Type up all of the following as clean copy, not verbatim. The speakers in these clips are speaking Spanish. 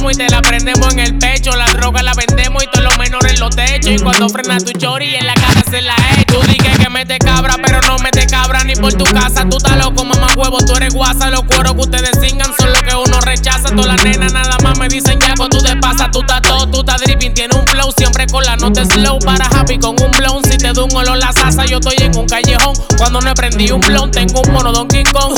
frenamos y te la prendemos en el pecho. La droga la vendemos y todos los menores en los techos. Y cuando frena tu chori en la cara se la echo. Tú dices que mete cabra, pero no mete cabra ni por tu casa. Tú estás loco, mamá huevo, tú eres guasa. Los cueros que ustedes cingan son los que uno rechaza. Todas las nenas nada más me dicen Yaco, tú te pasas. Tú estás todo, tú estás dripping, tiene un flow siempre con la nota slow. Para happy con un blown, si te doy un olor la salsa, yo estoy en un callejón. Cuando no he prendido un blown, tengo un mono Donkey Kong.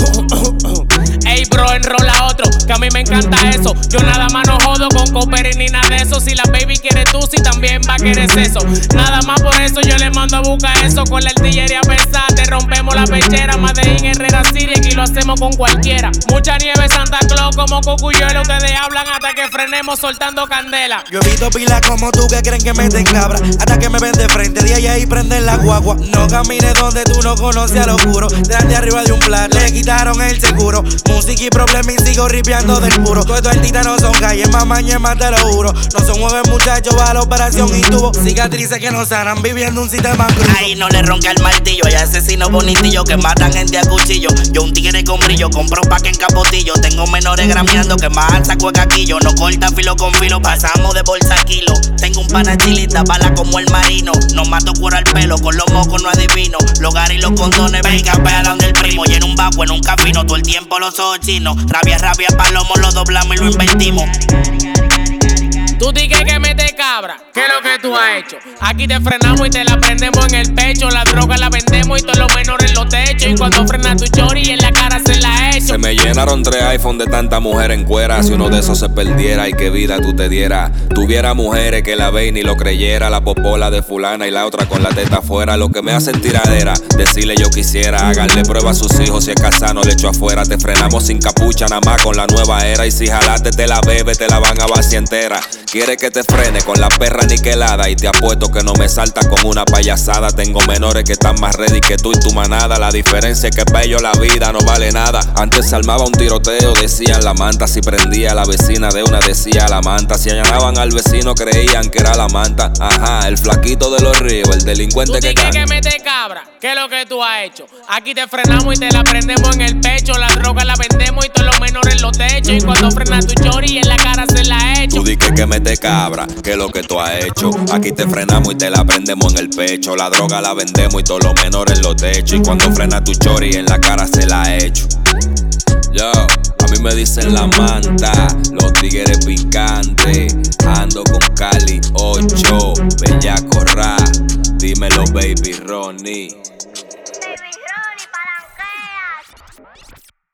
Ey bro, enrola otro, que a mí me encanta eso. Yo nada más no jodo con copper ni nada de eso. Si la baby quiere tú, si también va a querer eso. Nada más por eso yo le mando a buscar eso. Con la artillería pesada te rompemos la pechera. Medellín, Herrera City, aquí lo hacemos con cualquiera. Mucha nieve, Santa Claus, como Cocuyuelo. Ustedes hablan hasta que frenemos soltando candela. Yo he visto pilas como tú que creen que meten cabra, hasta que me ven de frente de allá y prenden la guagua. No camines donde tú no conoces a lo oscuro. Delante arriba de un plato, le quitaron el seguro. Música y problema y sigo ripeando del puro. Todos estos artistas no son calles, mamá más te lo juro. No son jueves muchachos, va a la operación y tuvo cicatrices que no sanan, viviendo un sistema crudo. Ahí no le ronca el martillo, hay asesinos bonitillos que matan gente a cuchillo. Yo un tigre con brillo, compro pa' que en capotillo. Tengo menores grameando que más alza cuecaquillo. No corta filo con filo, pasamos de bolsa a kilo. Tengo un pana chilita, bala como el marino. No mato cuero al pelo, con los mocos no adivino. Los garis y los condones, venga, pegan del primo. Y en un baco, en un cafino, todo el tiempo los ojos chinos. Rabia, palomo, lo doblamos y lo invertimos. Tú dices que mete cabra, ¿qué es lo que tú has hecho? Aquí te frenamos y te la prendemos en el pecho. La droga la vendemos y todos los menores en los techos. Y cuando frena tu chori en la cara se la echo. Se me llenaron 3 iPhone de tanta mujer en cuera. Si uno de esos se perdiera y qué vida tú te dieras. Tuviera mujeres que la ve y ni lo creyera. La popola de fulana y la otra con la teta afuera. Lo que me hacen tiradera, decirle yo quisiera. Háganle prueba a sus hijos, si es casado no le echo afuera. Te frenamos sin capucha, nada más con la nueva era. Y si jalaste te la bebe, te la van a vaciar entera. Quiere que te frene con la perra niquelada. Y te apuesto que no me salta con una payasada. Tengo menores que están más ready que tú y tu manada. La diferencia es que pa' ellos la vida no vale nada. Antes se armaba un tiroteo, decían la manta. Si prendía la vecina de una decía la manta. Si allanaban al vecino creían que era la manta. Ajá, el flaquito de los ríos, el delincuente que canta. Tú dices que mete cabra, ¿qué es lo que tú has hecho? Aquí te frenamos y te la prendemos en el pecho. La droga la vendemos y todos los menores en los techos. Y cuando frena tu chori en la cara se la echo. Tú dices que mete cabra, ¿qué es lo que tú has hecho? Aquí te frenamos y te la prendemos en el pecho. La droga la vendemos y todos los menores en los techos. Y cuando frena tu chori en la cara se la echo. Yo, a mí me dicen la manta, los tigres picantes. Ando con Cali 8, Bellaco Ra. Dímelo baby Ronnie.